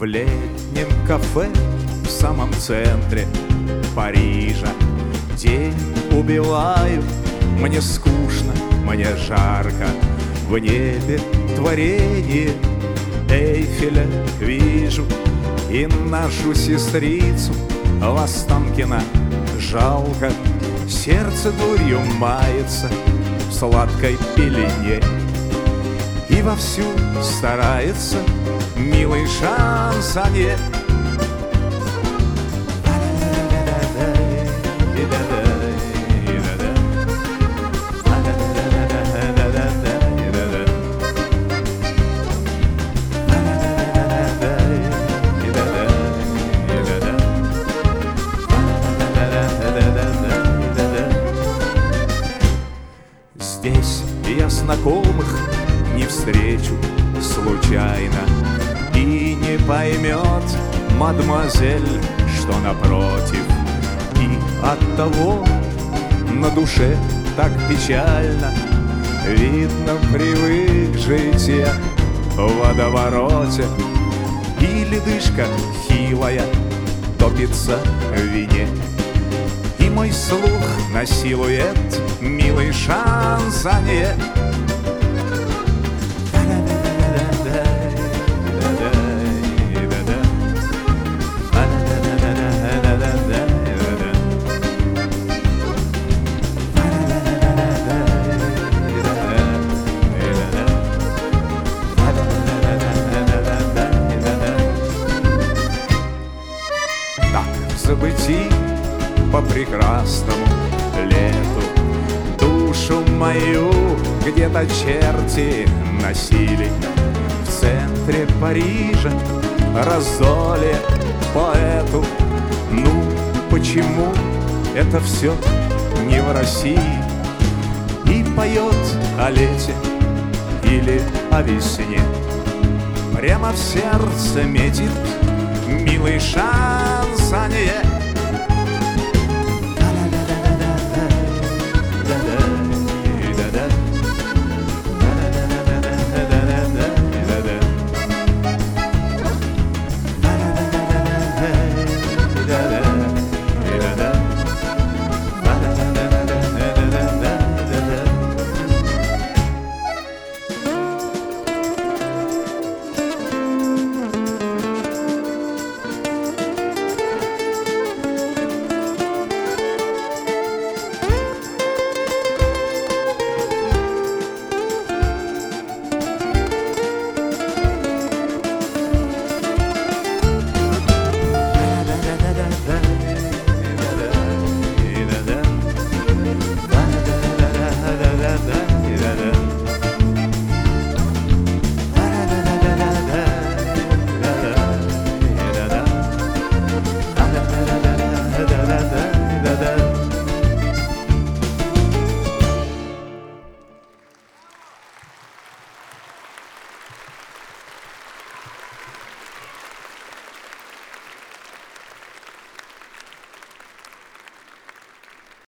В летнем кафе в самом центре Парижа день убиваю. Мне скучно, мне жарко, в небе творение Эйфеля вижу. И нашу сестрицу Ластанкина жалко. Сердце дурью мается в сладкой пелене, и вовсю старается милый шансонье. Здесь я знакомых не встречу случайно, и не поймет мадемуазель, что напротив. И оттого на душе так печально. Видно, привык жить я в водовороте, и ледышка хилая топится в вине. И мой слух насилует милый шансонье. Так в забытии по прекрасному лету душу мою где-то черти носили. В центре Парижа раздолье поэту. Ну, почему это все не в России? И поет о лете или о весне, прямо в сердце метит милый шансонье.